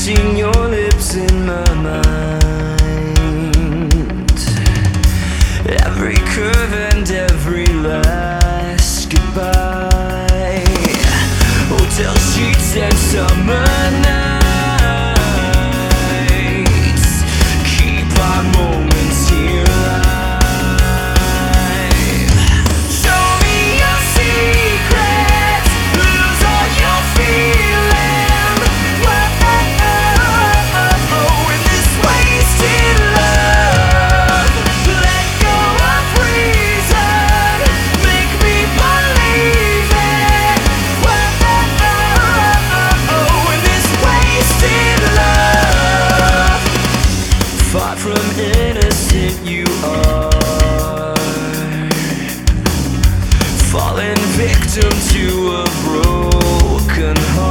touching your lips in my mind. Every curve and every last goodbye. Hotel sheets and summer nights keep our moments here alive. Show me your secrets, lose all your feeling. Whoa, in this wasted love, let go of reason, make me believe it. Whoa, in this wasted love, far from innocent you are, fallen victim to a broken heart.